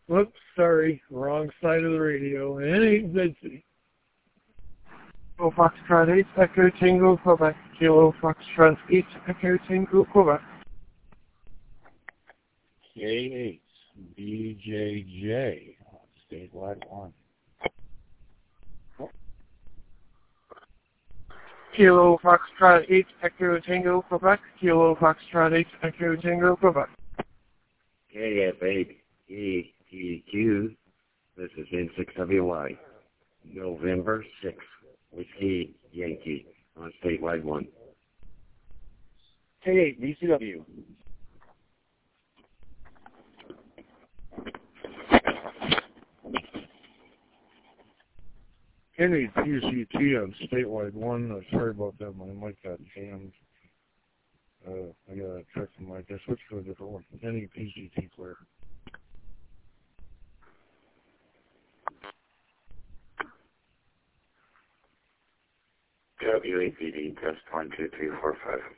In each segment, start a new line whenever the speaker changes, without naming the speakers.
Whoops, sorry, wrong side of the radio. NHZC.
Kilo Foxtrot 8, Echo Tango, Quebec. Kilo Foxtrot 8, Echo Tango, Quebec.
K8, BJJ, statewide 1.
Kilo Foxtrot 8, Echo Tango, Quebec. Kilo Foxtrot 8, Echo Tango, Quebec.
KF8, EEQ, this is N6WY, November 6th, Whiskey Yankee, on statewide 1.
K8, BCW.
Any PCT on statewide 1. Sorry about that, my mic got jammed. I gotta check the mic. I switched to a different one. Any PCT clear.
WAPD, test 1, 2, 3, 4,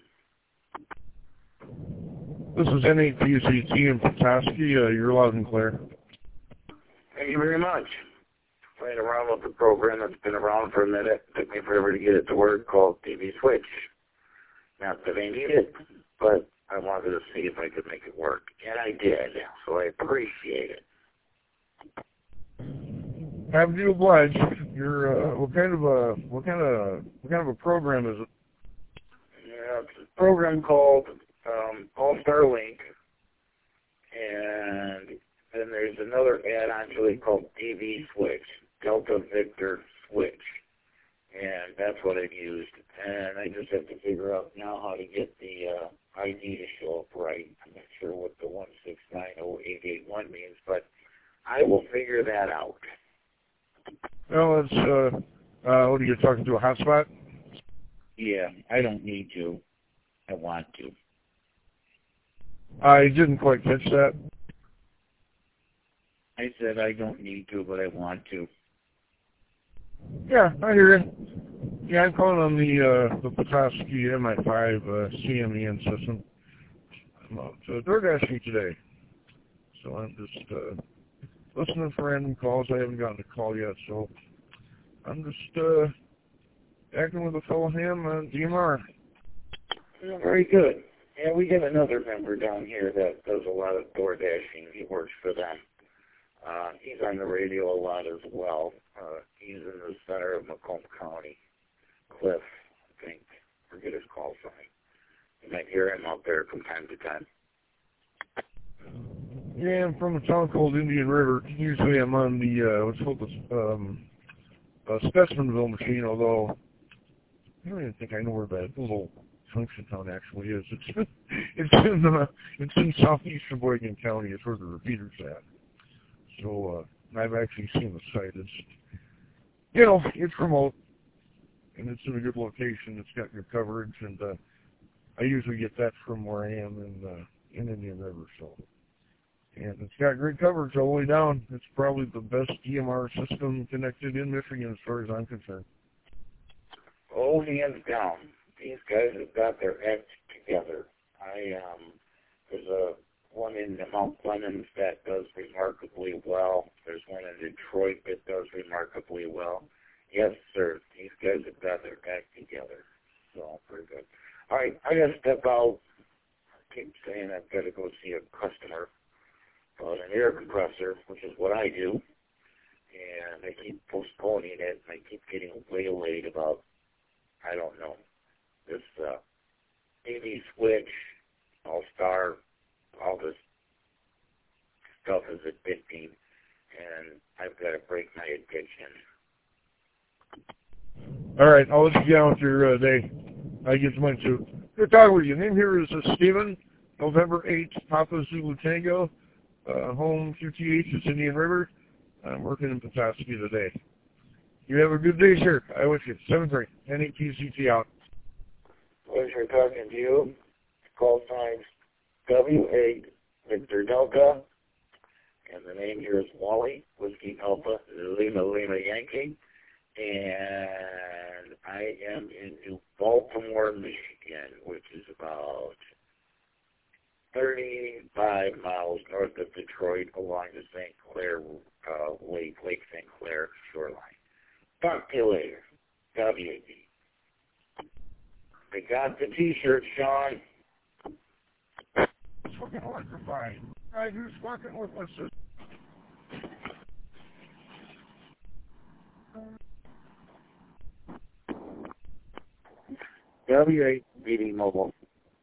5.
This is NAPCT in Petoskey. You're loud and clear.
Thank you very much. Playing around with the program that's been around for a minute. Took me forever to get it to work, called TV Switch. Not that I need it, but I wanted to see if I could make it work. And I did, so I appreciate it.
Have you obliged? You're what kind of a program is it?
Yeah, it's a program called All-Star Link, and then there's another add-on to it called TV Switch, Delta Victor Switch, and that's what I've used. And I just have to figure out now how to get the ID to show up right. I'm not sure what the 1690881 means, but I will figure that out.
Well, it's what are you talking to, a hotspot?
Yeah, I don't need to. I want to.
I didn't quite catch that.
I said I don't need to, but I want to.
Yeah, I hear you. Yeah, I'm calling on the Petoskey MI5 CMEN system. I'm out DoorDashing today, so I'm just listening for random calls. I haven't gotten a call yet, so I'm just acting with a fellow ham on DMR.
Yeah, very good. And we have another member down here that does a lot of door dashing. He works for them. He's on the radio a lot as well. He's in the center of Macomb County. Cliff, I think. Forget his call sign. You might hear him out there from time to time.
Yeah, I'm from a town called Indian River. Usually I'm on the, what's called the Specimenville machine, although I don't even think I know where that little junction town actually is. It's in southeast Sheboygan County. It's where the repeater's at. So I've actually seen the site. It's, you know, it's remote, and it's in a good location. It's got good coverage, and I usually get that from where I am in Indian River. So, and it's got great coverage all the way down. It's probably the best DMR system connected in Michigan as far as I'm concerned.
Oh, hands down. These guys have got their act together. There's one in Mount Clemens that does remarkably well. There's one in Detroit that does remarkably well. Yes, sir. These guys have got their act together. So, pretty good. All right, I got to step out. I keep saying I've got to go see a customer about an air compressor, which is what I do. And I keep postponing it, and I keep getting waylaid about, I don't know, this AV switch, All-Star, all this stuff is addicting, and I've got to break my addiction.
All right, I'll let you get on with your day. I get to mine too. Good talking with you. Name here is Stephen, November 8th, Papa Zulu Tango, home QTH is Indian River. I'm working in Petoskey today. You have a good day, sir. I wish you. 7-3, NAPCT out.
Pleasure talking to you. Call signs W8 Victor Delta, and the name here is Wally, Whiskey Alpha, Lima Yankee, and I am in New Baltimore, Michigan, which is about 35 miles north of Detroit along the St. Clair Lake St. Clair shoreline. Talk to you later. WAB. I got the T-shirt, Sean.
It's fucking electrifying. Right, who's fucking with my sister?
W8 BD Mobile.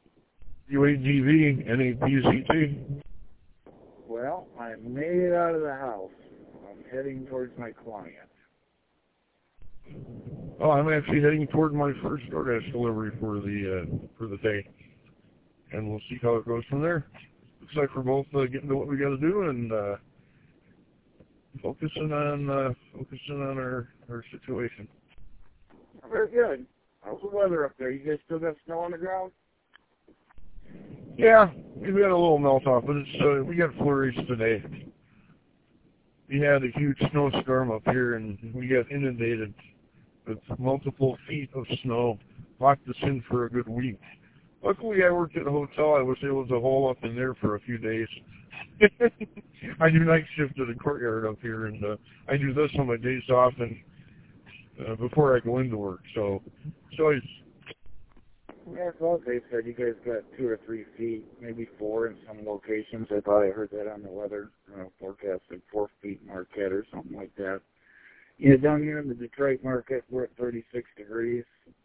UAGV, NAPCT.
Well, I made it out of the house. I'm heading towards my client.
Oh, I'm actually heading toward my first DoorDash delivery for the day, and we'll see how it goes from there. Looks like we're both getting to what we got to do and focusing on our situation.
Very good. How's the weather up there? You guys still got snow on the ground?
Yeah, we had a little melt off, but it's we got flurries today. We had a huge snowstorm up here, and we got inundated with multiple feet of snow. Locked us in for a good week. Luckily, I worked at a hotel. I was able to hole up in there for a few days. I do night shift at a courtyard up here, and I do this on my days off and before I go into work. So it's always.
Yeah, well, they said you guys got 2 or 3 feet, maybe 4 in some locations. I thought I heard that on the weather forecast, like 4 feet Marquette or something like that. Yeah, down here in the Detroit market, we're at 36 degrees.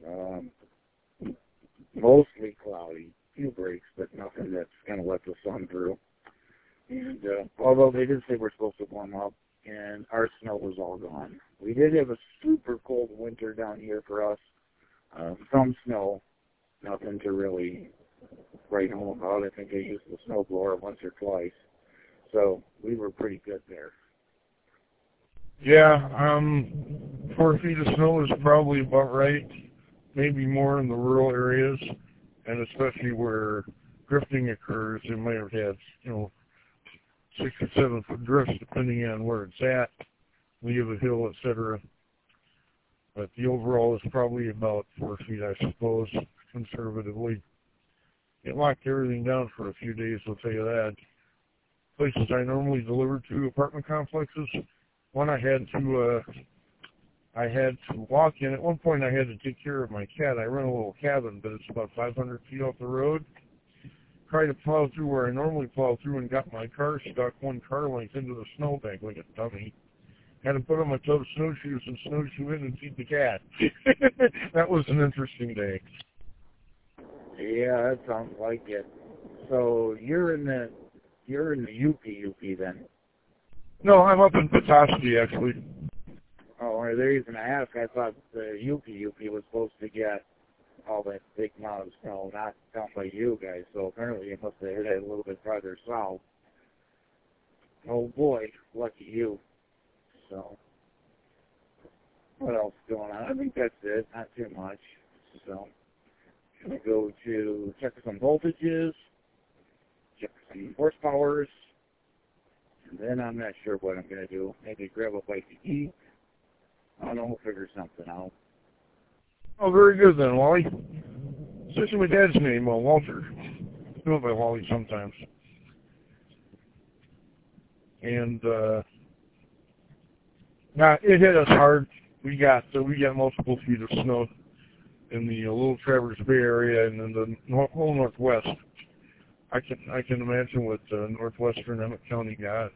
Mostly cloudy, few breaks, but nothing that's going to let the sun through. And although they did say we're supposed to warm up, and our snow was all gone. We did have a super cold winter down here for us. Some snow, nothing to really write home about. I think I used the snowblower once or twice. So we were pretty good there.
Yeah, 4 feet of snow is probably about right. Maybe more in the rural areas, and especially where drifting occurs. They might have had, 6 or 7 foot drifts depending on where it's at, lee of a hill, etc. But the overall is probably about 4 feet, I suppose, conservatively. It locked everything down for a few days, I'll tell you that. Places I normally deliver to, apartment complexes, one I had to walk in. At one point I had to take care of my cat. I run a little cabin, but it's about 500 feet off the road. Tried to plow through where I normally plow through and got my car stuck 1 car length into the snowbank like a dummy. Had to put on my toe snowshoes and snowshoe in and feed the cat. That was an interesting day.
Yeah, that sounds like it. So you're in the UP then?
No, I'm up in Petoskey, actually.
Oh, the reason I ask, I thought the UP was supposed to get all that big amount of snow, not down by you guys. So apparently it must have hit it a little bit farther south. Oh boy, lucky you. So what else is going on? I think that's it. Not too much. So gonna go to check some voltages, check some horsepowers, and then I'm not sure what I'm gonna do. Maybe grab a bite to eat. I don't know, we'll figure something out.
Oh, very good then, Wally. Especially my dad's name, Walter. I go by Wally sometimes. And it hit us hard. We got multiple feet of snow in the Little Traverse Bay area and in the whole Northwest. I can imagine what northwestern Emmett County got.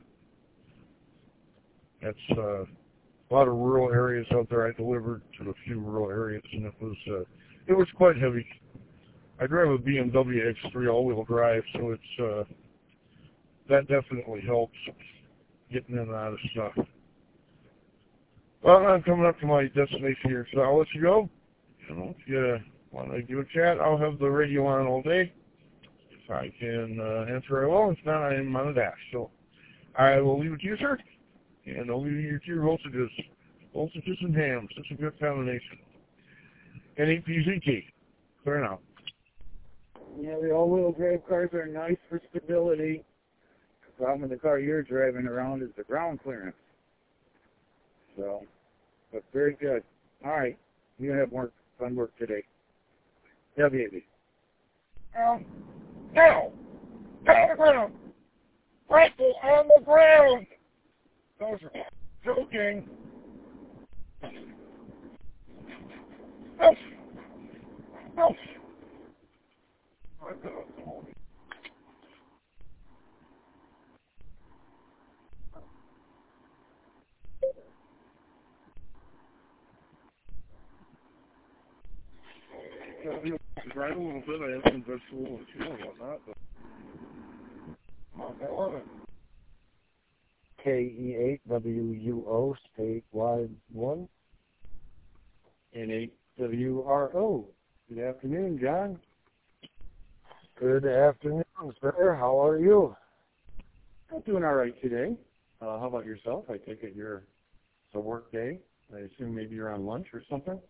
That's a lot of rural areas out there. I delivered to a few rural areas, and it was quite heavy. I drive a BMW X3 all-wheel drive, so it's that definitely helps getting in and out of stuff. Well, I'm coming up to my destination here, so I'll let you go. If you want to give a chat, I'll have the radio on all day. If I can answer, I will. If not, I am on a dash. So I will leave it to you, sir. And I'll leave you to your voltages. Voltages and hams. It's a good combination. NAPCT. Clear now.
Yeah, the all-wheel drive cars are nice for stability. The problem with the car you're driving around is the ground clearance. So, but very good. All right. You have more fun work today. WAB.
Ow. Ow. background. Rifle on the ground. Those are joking. Oh. Oh. Right a little bit. I have some vegetable and chill and whatnot, but I love it.
KE8WUO statewide 1
N8WRO. Good afternoon, John.
Good afternoon, sir. How are you?
I'm doing all right today. How about yourself? I take it it's a work day. I assume maybe you're on lunch or something?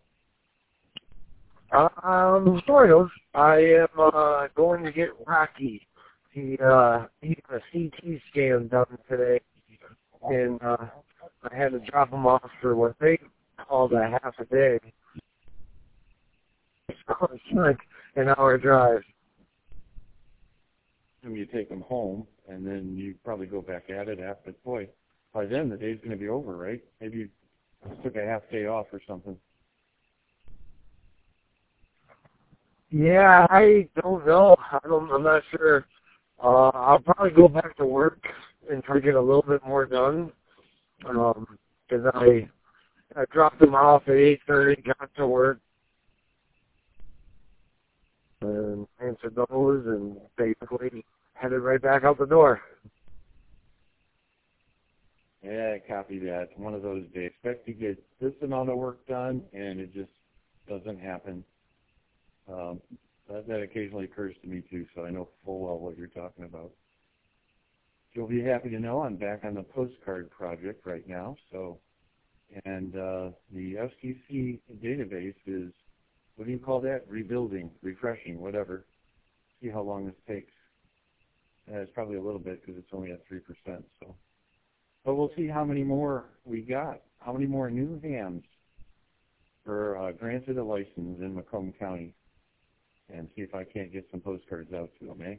Sort of. I am going to get Rocky. He got a CT scan done today, and I had to drop him off for what they called a half a day. So it's like an hour drive.
And you take him home, and then you probably go back at it after. Boy, by then the day's going to be over, right? Maybe you took a half day off or something.
Yeah, I don't know. I'm not sure. I'll probably go back to work and try to get a little bit more done. Because I dropped him off at 8:30, got to work, and answered those, and basically headed right back out the door.
Yeah, I copy that. One of those days. Expect to get this amount of work done, and it just doesn't happen. That occasionally occurs to me too, so I know full well what you're talking about. You'll be happy to know I'm back on the postcard project right now. And the FCC database is, what do you call that? Rebuilding, refreshing, whatever. See how long this takes. It's probably a little bit because it's only at 3%. So, but we'll see how many more we got. How many more new hands were granted a license in Macomb County. And see if I can't get some postcards out to them, eh?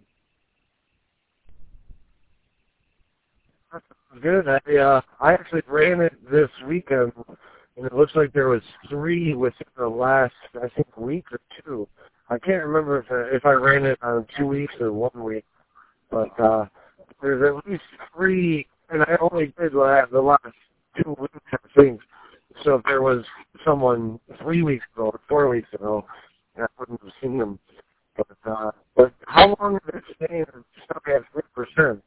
Good. I actually ran it this weekend, and it looks like there was 3 within the last, I think, week or 2. I can't remember if I ran it on 2 weeks or 1 week, but there's at least 3, and I only did the last 2 weeks, I think. So if there was someone 3 weeks ago or 4 weeks ago, I wouldn't have seen them. But how long is it staying stuck at 3%?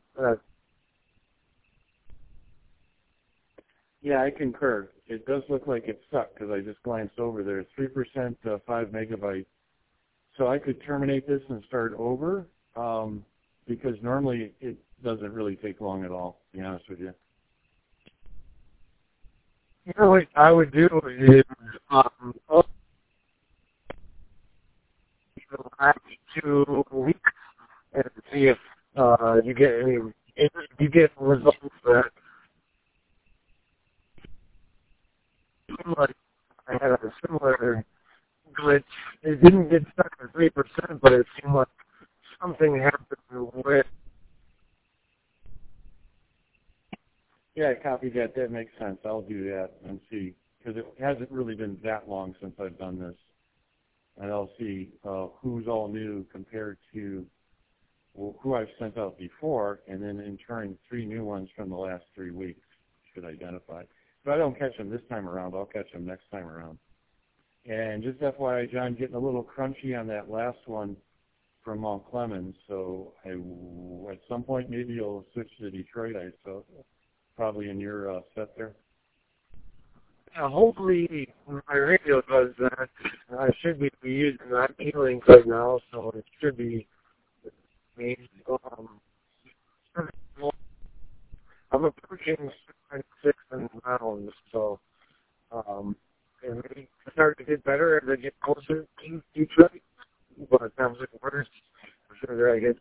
Yeah, I concur. It does look like it's stuck because I just glanced over there. 3%, 5 megabytes. So I could terminate this and start over because normally it doesn't really take long at all, to be honest with you.
You know what I would do is the last 2 weeks and see if you get if you get results that seem like I had a similar glitch. It didn't get stuck at 3%, but it seemed like something happened with.
Yeah, I copied that. That makes sense. I'll do that and see because it hasn't really been that long since I've done this. And I'll see who's all new compared to who I've sent out before, and then in turn 3 new ones from the last 3 weeks should identify. If I don't catch them this time around, I'll catch them next time around. And just FYI, John, getting a little crunchy on that last one from Mount Clemens, so at some point maybe you'll switch to Detroit, I suppose, probably in your set there.
Hopefully my radio does that. I should be using that E-Link right now, so it should be me. I'm approaching 6 pounds, so it may start to get better as I get closer to Detroit, but it sounds like worse. The further I get.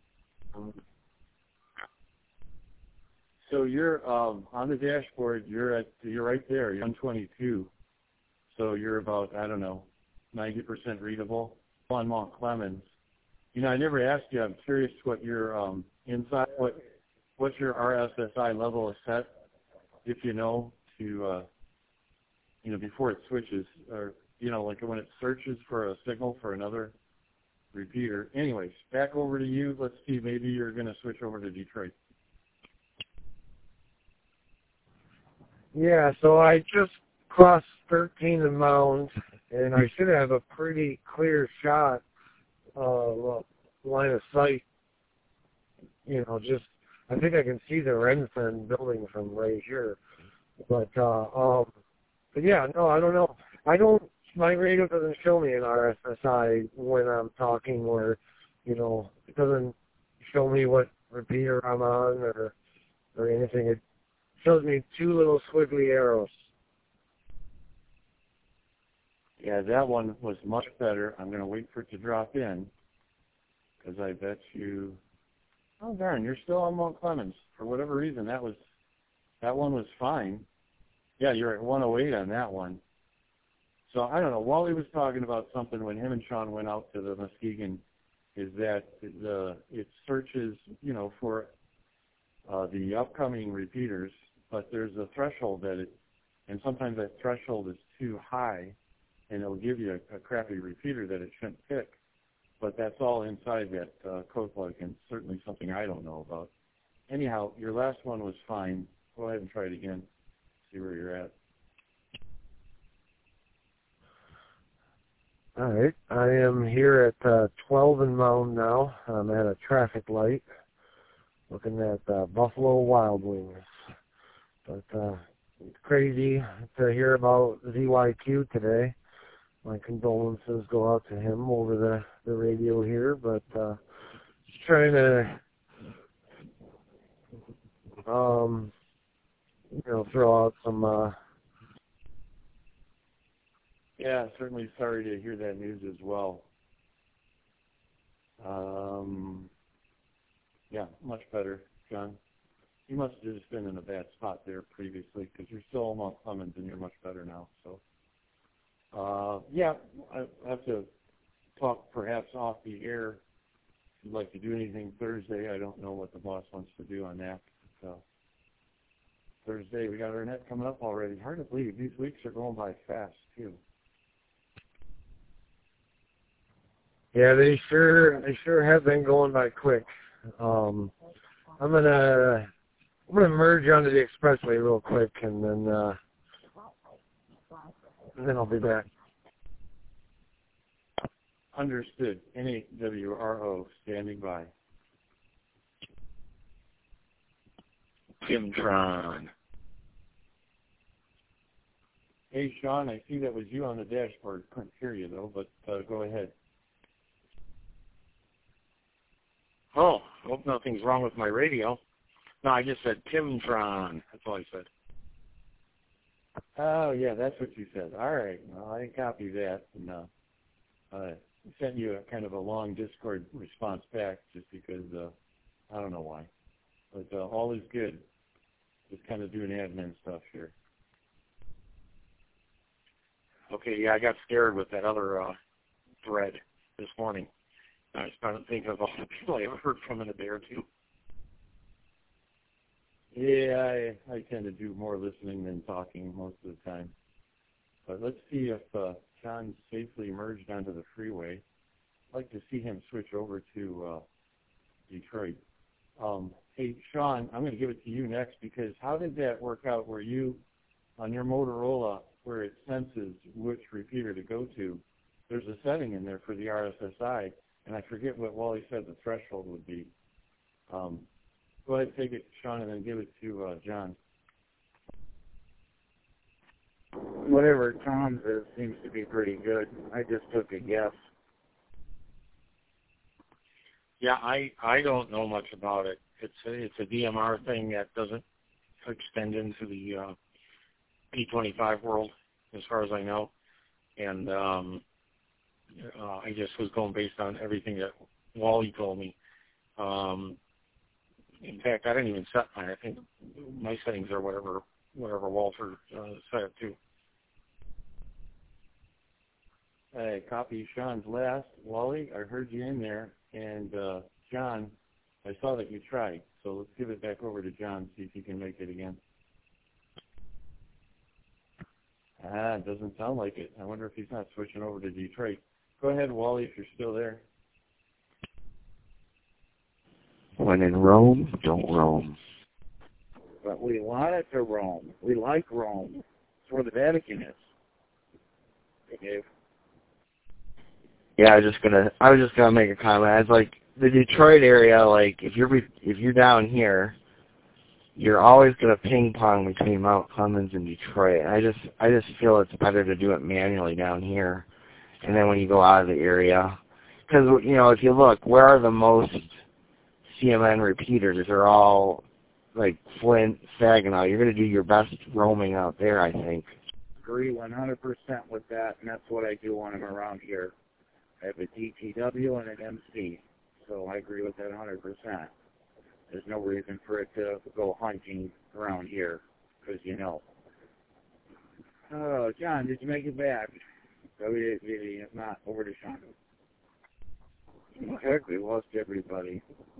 So you're on the dashboard. You're right there. You're 122. So you're about 90% readable on Mount Clemens. I never asked you. I'm curious what your inside, what's your RSSI level is set, if you know, to before it switches, or like when it searches for a signal for another repeater. Anyways, back over to you. Let's see. Maybe you're going to switch over to Detroit.
Yeah, so I just crossed 13 and Mound, and I should have a pretty clear shot, line of sight. I think I can see the Renfen building from right here. But yeah, no, I don't know. My radio doesn't show me an RSSI when I'm talking, or, it doesn't show me what repeater I'm on or anything. It shows me two little squiggly arrows.
Yeah, that one was much better. I'm going to wait for it to drop in, because I bet you, oh darn, you're still on Mount Clemens. For whatever reason, that one was fine. Yeah, you're at 108 on that one. So I don't know. Wally was talking about something when him and Sean went out to the Muskegon, is that it searches, for the upcoming repeaters, but there's a threshold and sometimes that threshold is too high, and it'll give you a crappy repeater that it shouldn't pick. But that's all inside that code plug, and certainly something I don't know about. Anyhow, your last one was fine. Go ahead and try it again. See where you're at.
All right, I am here at 12 and Mound now. I'm at a traffic light, looking at Buffalo Wild Wings. But it's crazy to hear about ZYQ today. My condolences go out to him over the radio here, but just trying to throw out some
Yeah, certainly sorry to hear that news as well. Yeah, much better, John. You must have just been in a bad spot there previously, because you're still on Mount Clemens and you're much better now. So, yeah, I have to talk perhaps off the air. If you'd like to do anything Thursday, I don't know what the boss wants to do on that. So Thursday, we got our net coming up already. Hard to believe. These weeks are going by fast, too.
Yeah, they sure have been going by quick. I'm gonna merge onto the expressway real quick, and then I'll be back.
Understood. NAWRO standing by.
Kimtron.
Hey, Sean, I see that was you on the dashboard. Couldn't hear you, though, but go ahead.
Oh, hope nothing's wrong with my radio. No, I just said Kimtron. That's all I said.
Oh, yeah, that's what you said. All right. Well, I copied that and sent you a kind of a long Discord response back just because I don't know why. But all is good. Just kind of doing admin stuff here.
Okay, yeah, I got scared with that other thread this morning. I started thinking of all the people I haven't heard from in a day or two.
Yeah, I tend to do more listening than talking most of the time. But let's see if John safely merged onto the freeway. I'd like to see him switch over to Detroit. Hey, Sean, I'm going to give it to you next, because how did that work out where you, on your Motorola, where it senses which repeater to go to, there's a setting in there for the RSSI, and I forget what Wally said the threshold would be. Go ahead, take it, Sean, and then give it to John.
Whatever Tom says seems to be pretty good. I just took a guess.
Yeah, I don't know much about it. It's a DMR thing that doesn't extend into the P25 world, as far as I know. And I just was going based on everything that Wally told me. In fact, I didn't even set mine. I think my settings are whatever Walter set it to.
Hey, copy Sean's last. Wally, I heard you in there. And John, I saw that you tried, so let's give it back over to John, see if he can make it again. It doesn't sound like it. I wonder if he's not switching over to Detroit. Go ahead, Wally, if you're still there.
When in Rome, don't roam.
But we want it to roam. We like Rome. It's where the Vatican is. Okay.
Yeah, I was just gonna make a comment. It's like the Detroit area, like if you're down here, you're always gonna ping pong between Mount Clemens and Detroit. I just feel it's better to do it manually down here, and then when you go out of the area, because if you look, where are the most CMN repeaters? They're all like Flint, Saginaw. You're gonna do your best roaming out there, I think.
Agree 100% with that, and that's what I do when I'm around here. I have a DTW and an MC, so I agree with that 100%. There's no reason for it to go hunting around here, because Oh, John, did you make it back? If not, over to Sean. Okay, we lost everybody.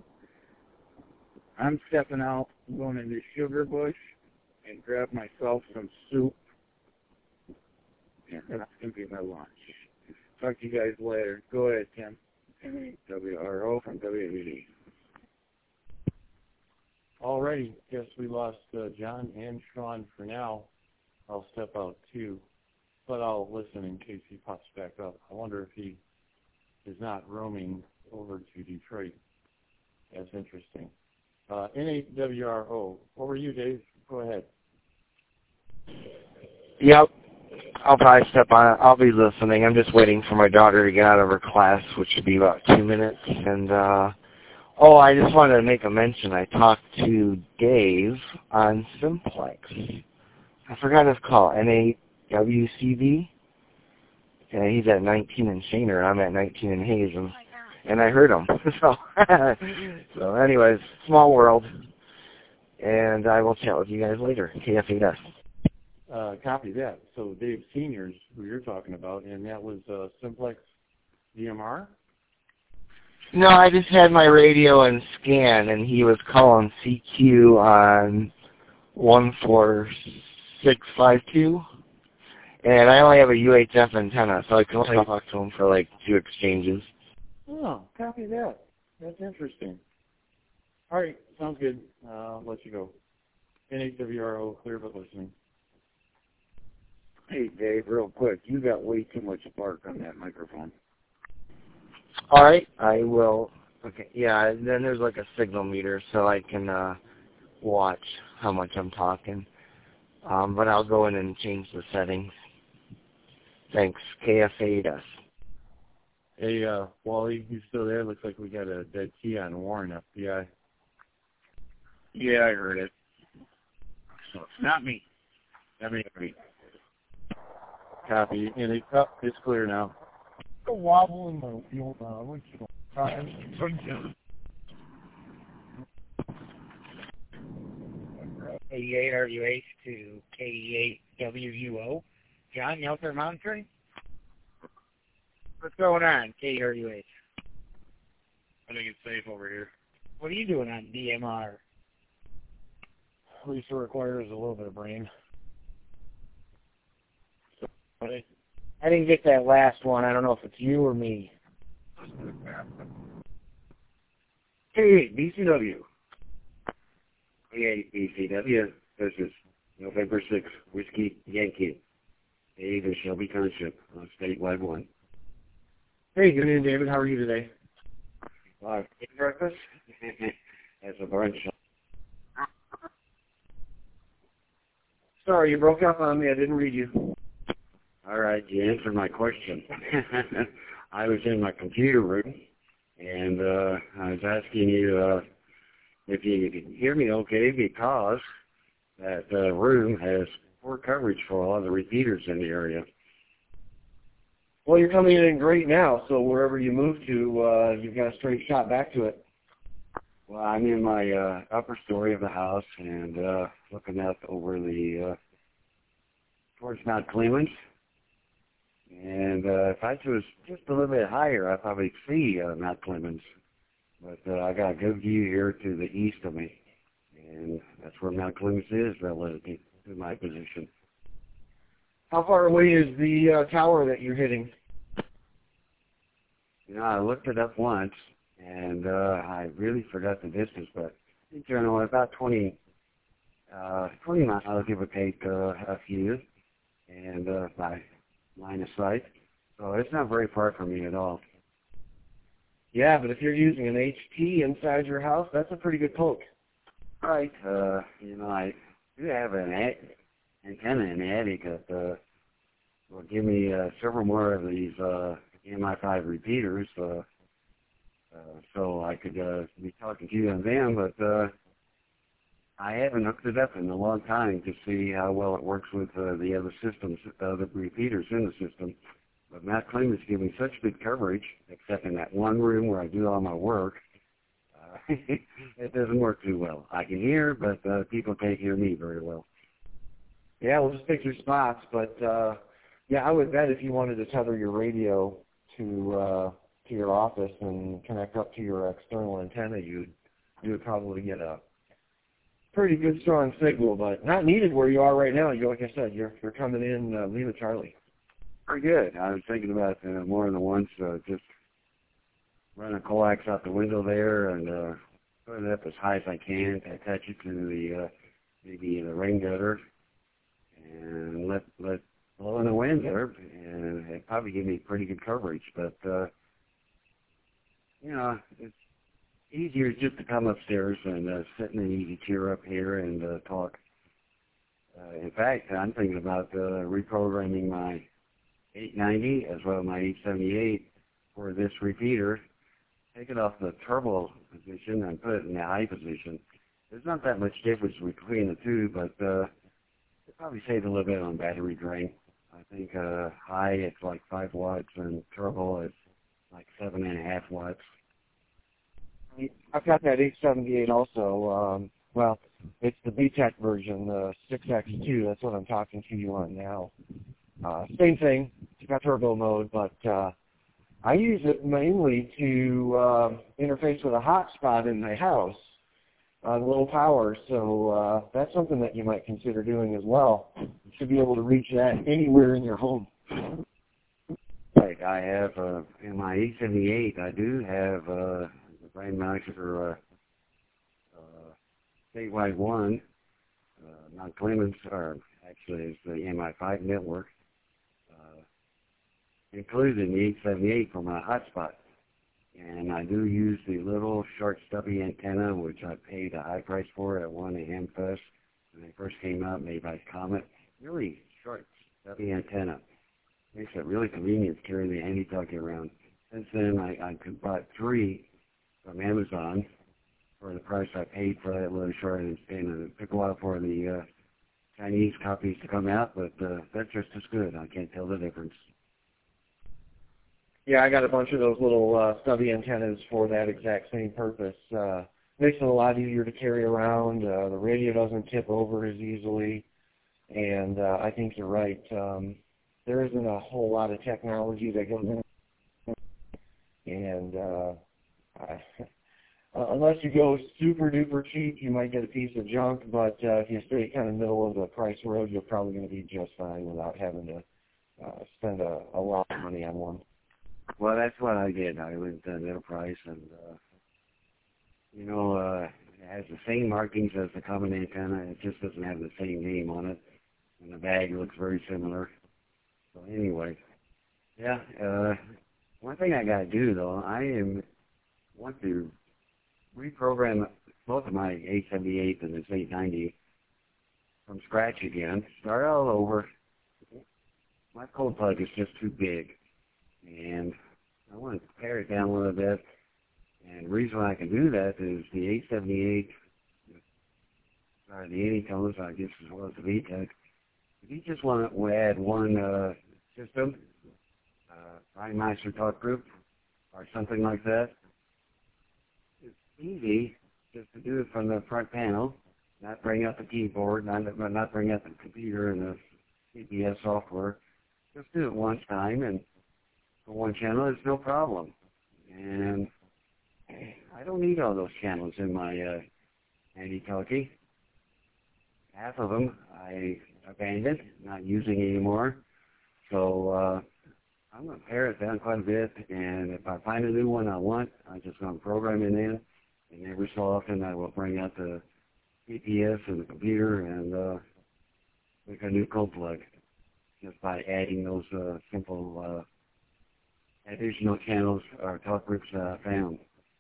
I'm stepping out, going into Sugar Bush, and grab myself some soup. And that's going to be my lunch. Talk to you guys later. Go ahead, Tim. WRO from WABD.
Alrighty, guess we lost John and Sean for now. I'll step out too, but I'll listen in case he pops back up. I wonder if he is not roaming over to Detroit. That's interesting. NAWRO. Over you, Dave. Go ahead.
Yep. I'll probably step on it. I'll be listening. I'm just waiting for my daughter to get out of her class, which should be about 2 minutes. And, I just wanted to make a mention. I talked to Dave on Simplex. I forgot his call, NAWCV. And he's at 19 in Shaner, and I'm at 19 in Hayes, and I heard him. So anyways, small world. And I will chat with you guys later. KF8S.
Copy that. So Dave Senior's who you're talking about, and that was Simplex DMR?
No, I just had my radio and scan, and he was calling CQ on 14652. And I only have a UHF antenna, so I can only talk to him for like 2 exchanges.
Oh, copy that. That's interesting. All right, sounds good. I'll let you go. NHWRO, clear but listening.
Hey, Dave, real quick. You got way too much bark on that microphone.
All right, I will. Okay, yeah, then there's like a signal meter, so I can watch how much I'm talking. But I'll go in and change the settings. Thanks, KF8S.
Hey, Wally, you still there? Looks like we got a dead key on Warren, FBI.
Yeah, I heard it. So it's not me.
Copy. And it's clear now.
A wobble in my field original time.
KE8RUH to KE8WUO. John, you out there monitoring? What's going on, KE8RUH?
I think it's safe over here.
What are you doing on DMR?
At least it requires a little bit of brain.
I didn't get that last one. I don't know if it's you or me.
Hey, BCW. Hey, BCW. This is November 6th, Whiskey Yankee. Hey, the Shelby Township, statewide one.
Hey, good evening, David. How are you today?
Breakfast? That's a brunch.
Sorry, you broke up on me. I didn't read you.
All right, you answered my question. I was in my computer room, and I was asking you if you could hear me okay, because that room has poor coverage for a lot of the repeaters in the area.
Well, you're coming in great now, so wherever you move to, you've got a straight shot back to it.
Well, I'm in my upper story of the house and looking out over the towards Mount Clemens. And if I was just a little bit higher, I'd probably see Mount Clemens
But I got a good view here to the east of me, and that's where Mount Clemens is relative to my position.
How far away is the tower that you're hitting?
You know, I looked it up once, and I really forgot the distance, but in general, about 20 miles, give or take a few, and by line of sight. So it's not very far from me at all.
Yeah, but if you're using an HT inside your house, that's a pretty good poke.
Right. You know, I do have an antenna in the attic that will give me several more of these MI5 repeaters, so I could be talking to you on them, but I haven't hooked it up in a long time to see how well it works with the other systems, the repeaters in the system. But Mount Clemens is giving such good coverage, except in that one room where I do all my work, it doesn't work too well. I can hear, but people can't hear me very well.
Yeah, we'll just pick your spots, but yeah, I would bet if you wanted to tether your radio to your office and connect up to your external antenna, you would probably get a pretty good strong signal, but not needed where you are right now. Like I said, you're coming in Lima Charlie.
Pretty good. I was thinking about more than once just run a coax out the window there and put it up as high as I can, attach it to the maybe the rain gutter, and let blow in the wind there, and it probably give me pretty good coverage. But you know, it's easier just to come upstairs and sit in an easy chair up here and talk. In fact, I'm thinking about reprogramming my 890 as well as my 878 for this repeater, take it off the turbo position and put it in the high position. There's not that much difference between the two, but it probably saved a little bit on battery drain. I think high it's like 5 watts and turbo it's like 7.5 watts.
I've got that 878 also. Well, it's the VTEC version, the 6X2. That's what I'm talking to you on now. Same thing. It's got turbo mode, but I use it mainly to interface with a hotspot in my house on low power. So that's something that you might consider doing as well. You should be able to reach that anywhere in your home.
Right. I have in my 878. I do have the brand manager statewide one. Mount Clemens, or actually it's the MI5 network. Included in the 878 for my hotspot. And I do use the little short stubby antenna, which I paid a high price for at one of Hamfest when they first came out, made by Comet. Really short stubby antenna. Makes it really convenient to carry the handy-talkie around. Since then, I could buy 3 from Amazon for the price I paid for that little short antenna. It took a while for the Chinese copies to come out, but that's just as good. I can't tell the difference.
Yeah, I got a bunch of those little stubby antennas for that exact same purpose. Makes it a lot easier to carry around. The radio doesn't tip over as easily. And I think you're right. There isn't a whole lot of technology that goes in. And unless you go super duper cheap, you might get a piece of junk. But if you stay kind of middle of the price road, you're probably going to be just fine without having to spend a lot of money on one.
Well, that's what I did. I went to middle price, and you know, it has the same markings as the common antenna. It just doesn't have the same name on it, and the bag looks very similar. So anyway, yeah. One thing I got to do though, want to reprogram both of my 878 and this 890 from scratch again. Start all over. My cold plug is just too big. And I want to pare it down a little bit. And the reason why I can do that is the 878, the Anytones, I guess, as well as the VTEC. If you just want to add one system, Rheinmeister Talk Group, or something like that, it's easy just to do it from the front panel, not bring up the keyboard, not bring up the computer and the CPS software. Just do it one time, and for one channel, it's no problem. And I don't need all those channels in my handy-talkie. Half of them I abandoned, not using anymore. So I'm going to pare it down quite a bit, and if I find a new one I want, I'm just going to program it in, and every so often I will bring out the GPS and the computer and make a new code plug just by adding those simple additional channels or talk groups that I found.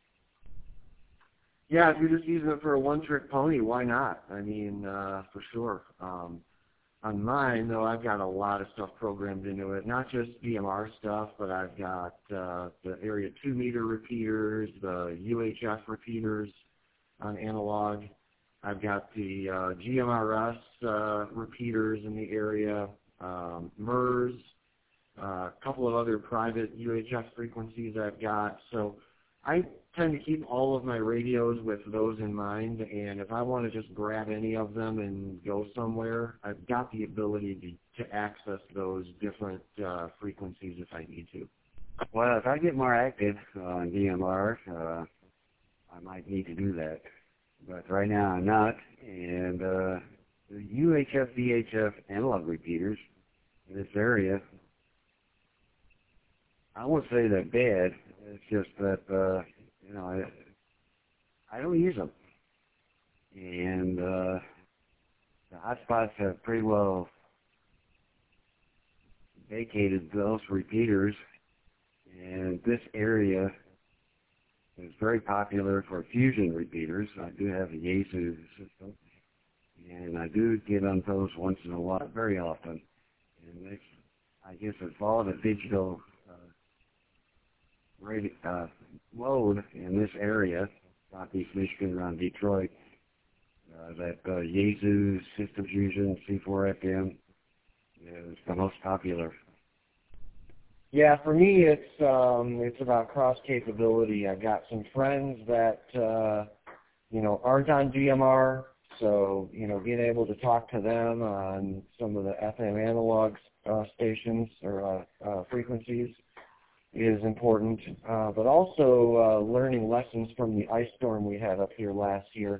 Yeah, if you're just using it for a one-trick pony, why not? I mean, for sure. On mine, though, I've got a lot of stuff programmed into it, not just DMR stuff, but I've got the Area 2 meter repeaters, the UHF repeaters on analog. I've got the GMRS repeaters in the area, MERS, a couple of other private UHF frequencies I've got. So I tend to keep all of my radios with those in mind, and if I want to just grab any of them and go somewhere, I've got the ability to access those different frequencies if I need to.
Well, if I get more active on DMR, I might need to do that. But right now I'm not, and the UHF, VHF analog repeaters in this area, I won't say they're bad. It's just that, I don't use them. And the hotspots have pretty well vacated those repeaters. And this area is very popular for fusion repeaters. I do have a Yaesu system. And I do get on those once in a while, not very often. And I guess it's all the digital load in this area, Southeast Michigan, around Detroit, that Yaesu System Fusion C4FM is the most popular.
Yeah, for me, it's about cross capability. I've got some friends that aren't on DMR, so being able to talk to them on some of the FM analog stations or frequencies is important, but also learning lessons from the ice storm we had up here last year.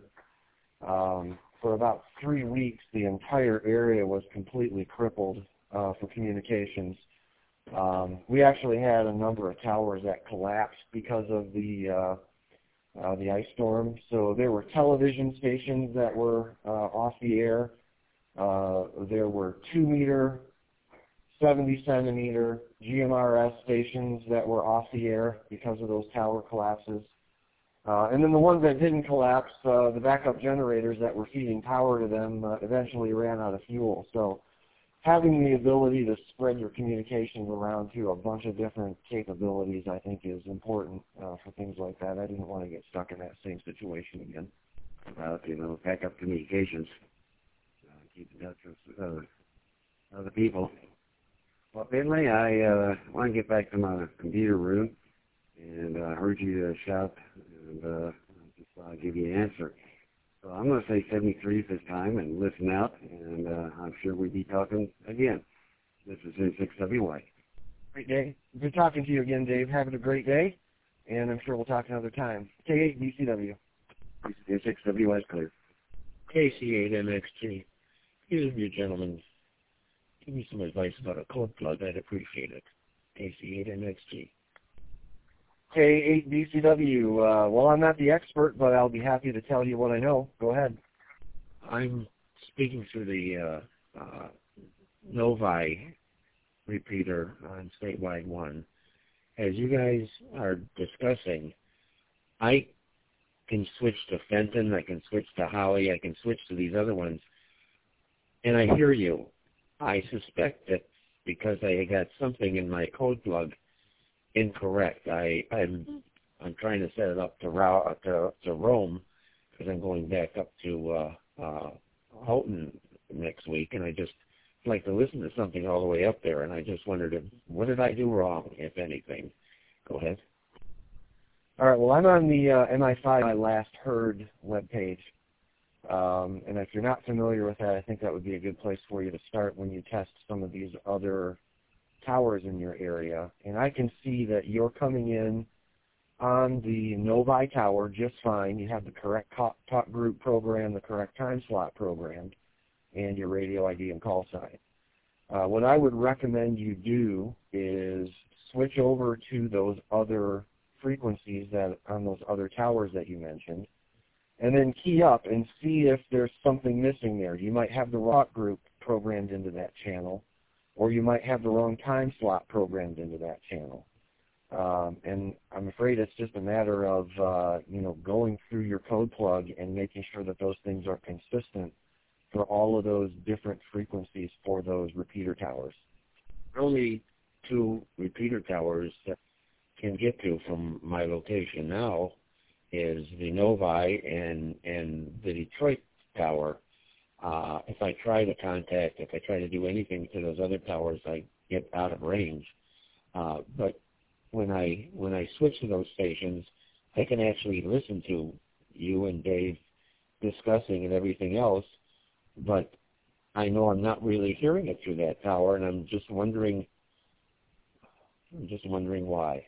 For about 3 weeks, the entire area was completely crippled for communications. We actually had a number of towers that collapsed because of the ice storm. So there were television stations that were off the air. There were 2-meter, 70-centimeter GMRS stations that were off the air because of those tower collapses. And then the ones that didn't collapse, the backup generators that were feeding power to them eventually ran out of fuel. So having the ability to spread your communications around to a bunch of different capabilities, I think, is important for things like that. I didn't want to get stuck in that same situation again.
About, backup communications. Keep in touch with other people. Well, Bentley, I want to get back to my computer room, and I heard you shout, and just thought I'd give you an answer. So I'm going to say 73 this time and listen out, and I'm sure we'll be talking again. This is N6WY.
Great day. Good talking to you again, Dave. Having a great day, and I'm sure we'll talk another time. K8BCW.
N6WY is clear.
KC8MXG. Excuse me, gentlemen. Give me some advice about a code plug. I'd appreciate it. KC8MXG.
K8BCW. Well, I'm not the expert, but I'll be happy to tell you what I know. Go ahead.
I'm speaking through the Novi repeater on Statewide 1. As you guys are discussing, I can switch to Fenton, I can switch to Holly, I can switch to these other ones, and I hear you. I suspect that because I got something in my code plug incorrect. I'm trying to set it up to roam because I'm going back up to Houghton next week, and I just like to listen to something all the way up there, and I just wondered what did I do wrong, if anything. Go ahead.
All right. Well, I'm on the MI5 I last heard webpage. And if you're not familiar with that, I think that would be a good place for you to start when you test some of these other towers in your area. And I can see that you're coming in
on the Novi tower just fine. You have the correct talk group program, the correct time slot programmed, and your radio ID and call sign. What I would recommend you do is switch over to those other frequencies that on those other towers that you mentioned, and then key up and see if there's something missing there. You might have the wrong group programmed into that channel, or you might have the wrong time slot programmed into that channel. And I'm afraid it's just a matter of going through your code plug and making sure that those things are consistent for all of those different frequencies for those repeater towers.
Only 2 repeater towers that can get to from my location now is the Novi and the Detroit tower. If I try to do anything to those other towers, I get out of range. But when I switch to those stations, I can actually listen to you and Dave discussing and everything else, but I know I'm not really hearing it through that tower, and I'm just wondering why.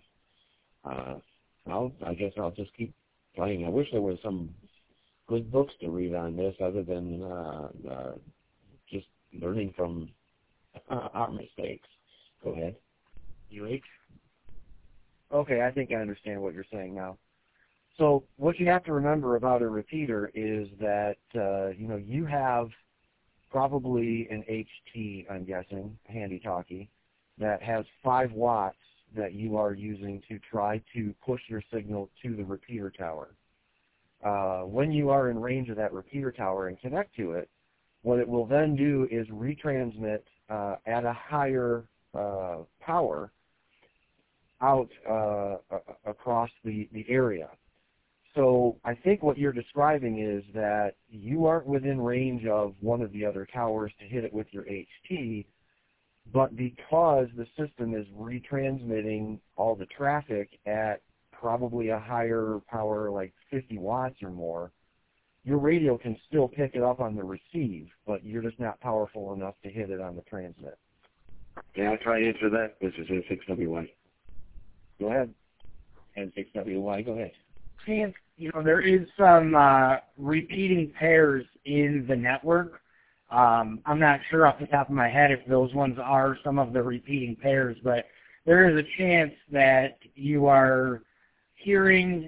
I guess I'll just keep playing. I wish there was some good books to read on this other than just learning from our mistakes. Go ahead.
UH? Okay, I think I understand what you're saying now. So what you have to remember about a repeater is that, you have probably an HT, I'm guessing, handy-talkie, that has 5 watts that you are using to try to push your signal to the repeater tower. When you are in range of that repeater tower and connect to it, what it will then do is retransmit at a higher power out across the area. So I think what you're describing is that you aren't within range of one of the other towers to hit it with your HT, but because the system is retransmitting all the traffic at probably a higher power, like 50 watts or more, your radio can still pick it up on the receive, but you're just not powerful enough to hit it on the transmit.
Can I try to answer that? This is N6WY.
Go ahead.
N6WY, go ahead.
Chance, there is some repeating pairs in the network. I'm not sure off the top of my head if those ones are some of the repeating pairs, but there is a chance that you are hearing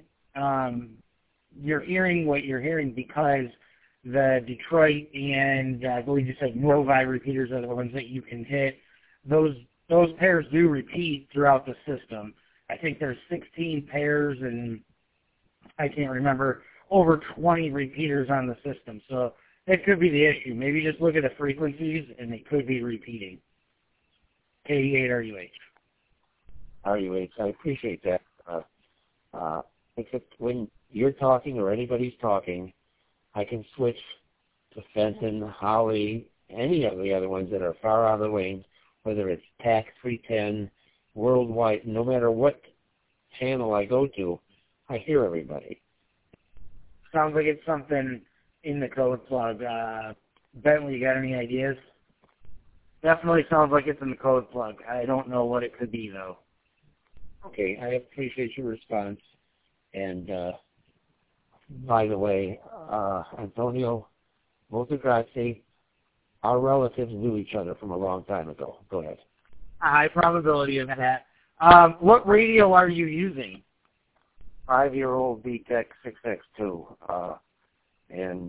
what you're hearing because the Detroit and I believe you said Novi repeaters are the ones that you can hit. Those pairs do repeat throughout the system. I think there's 16 pairs and I can't remember, over 20 repeaters on the system. So that could be the issue. Maybe just look at the frequencies and they could be repeating. KE8 RUH.
RUH, I appreciate that. Except when you're talking or anybody's talking, I can switch to Fenton, Holly, any of the other ones that are far out of the range, whether it's TAC 310, worldwide, no matter what channel I go to, I hear everybody.
Sounds like it's something in the code plug. Bentley, you got any ideas? Definitely sounds like it's in the code plug. I don't know what it could be, though.
Okay, I appreciate your response. And by the way, Antonio Montagrazzi, our relatives knew each other from a long time ago. Go ahead.
High probability of that. What radio are you using?
5-year-old VTech 6X2, and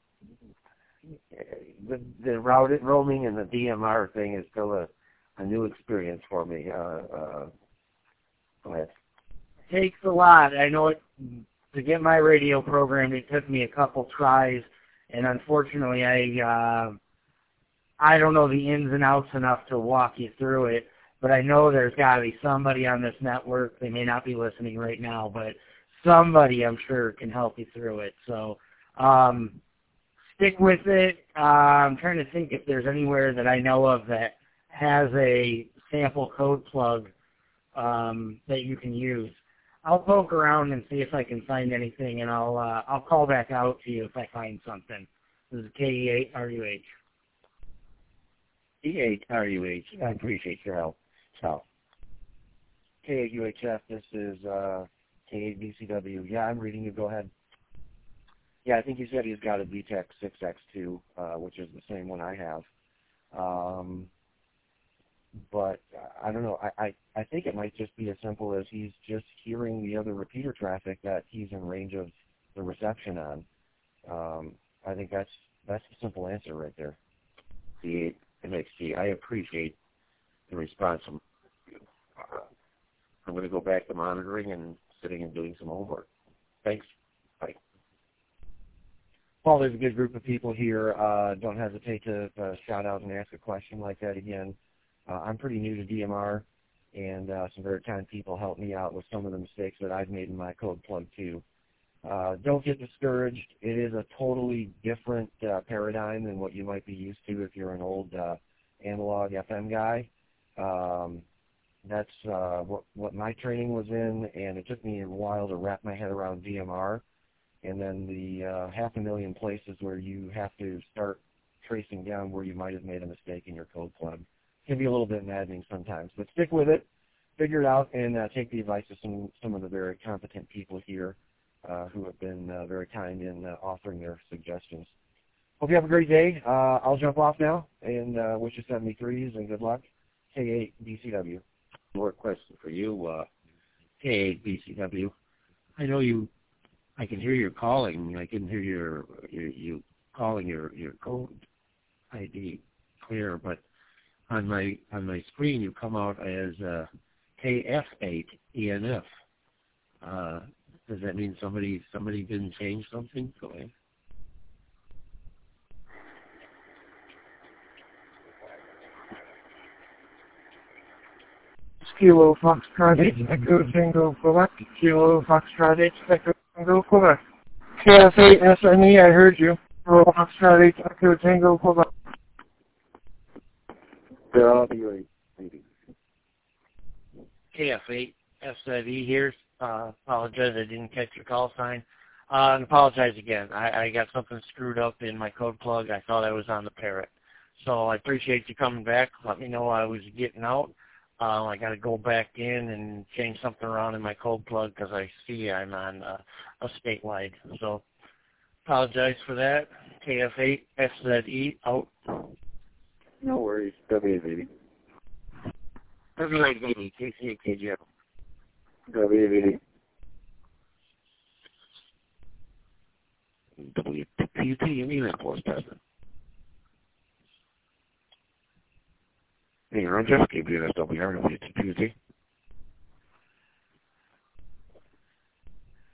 the routed roaming and the DMR thing is still a new experience for me. Go ahead.
Takes a lot. I know to get my radio programmed, it took me a couple tries, and unfortunately, I don't know the ins and outs enough to walk you through it. But I know there's got to be somebody on this network. They may not be listening right now, but somebody, I'm sure, can help you through it. So stick with it. I'm trying to think if there's anywhere that I know of that has a sample code plug that you can use. I'll poke around and see if I can find anything, and I'll call back out to you if I find something. This is KE8 RUH.
E8 RUH, I appreciate your help. So,
KUHF, this is K8BCW. Yeah, I'm reading you. Go ahead. Yeah, I think you said he's got a VTEC 6X2, which is the same one I have. But I don't know. I think it might just be as simple as he's just hearing the other repeater traffic that he's in range of the reception on. I think that's the simple answer right there.
See, I appreciate the response. I'm going to go back to monitoring and sitting and doing some homework. Thanks. Bye.
Paul, there's a good group of people here. Don't hesitate to shout out and ask a question like that again. I'm pretty new to DMR, and some very kind people helped me out with some of the mistakes that I've made in my code plug too. Don't get discouraged. It is a totally different paradigm than what you might be used to if you're an old analog FM guy. That's what my training was in, and it took me a while to wrap my head around DMR. And then the 500,000 places where you have to start tracing down where you might have made a mistake in your code plug. It can be a little bit maddening sometimes, but stick with it, figure it out, and take the advice of some of the very competent people here who have been very kind in offering their suggestions. Hope you have a great day. I'll jump off now and wish you 73s and good luck. K8BCW.
More question for you, K8BCW. I know I can hear your calling. I can hear you calling your code ID clear, but on my screen you come out as KF8ENF. Does that mean somebody didn't change something? Go ahead.
Kilo Foxtrot 8 Echo Tango Quebec. Kilo Foxtrot 8 Echo Tango Quebec. KF8 SNE, I heard you. Kilo Foxtrot 8 Echo Tango Quebec.
KF8 SNE here. Apologize, I didn't catch your call sign. And apologize again. I got something screwed up in my code plug. I thought I was on the Parrot. So I appreciate you coming back. Let me know I was getting out. I got to go back in and change something around in my code plug because I see I'm on a statewide. So apologize for that. KF8 SZE out.
No worries. WVD. WVD. KCAKJ. WVD. WPUT in Indianapolis, President. Hey, you're on Jeff KBNSWR, WPUT.